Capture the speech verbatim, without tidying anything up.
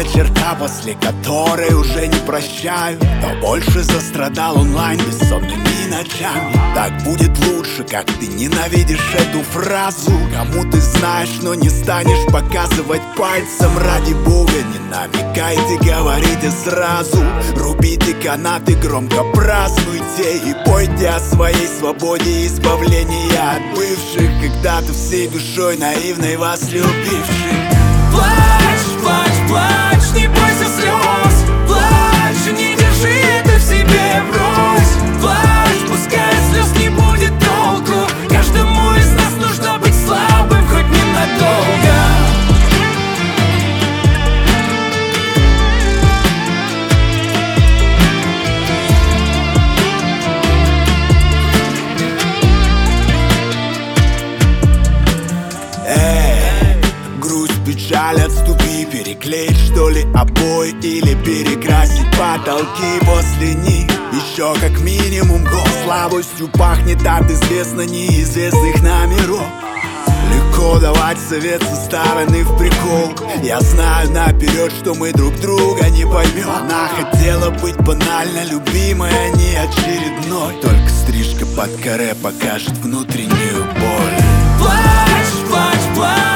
черта, после которой уже не прощаю. Но больше застрадал онлайн бессонными ночами. Так будет лучше, как ты ненавидишь эту фразу. Кому ты знаешь, но не станешь показывать пальцем. Ради бога, не намекайте, говорите сразу. Рубите канаты, громко празднуйте и пойте о своей свободе и избавлении от бывших, когда-то всей душой наивной вас любивших. Плачь, плачь, плачь, не бойся слез. Плачь, не держи это в себе, брось. Плачь, пускай слез не будет толку. Каждому из нас нужно быть слабым, хоть ненадолго. Печаль, отступи, переклеить что ли обои или перекрасить потолки после них. Еще как минимум год слабостью пахнет от известно неизвестных номеров. Легко давать совет со стороны в прикол. Я знаю наперед, что мы друг друга не поймем. Она хотела быть банально любимой, а не очередной. Только стрижка под каре покажет внутреннюю боль. Плачь, плачь, плачь.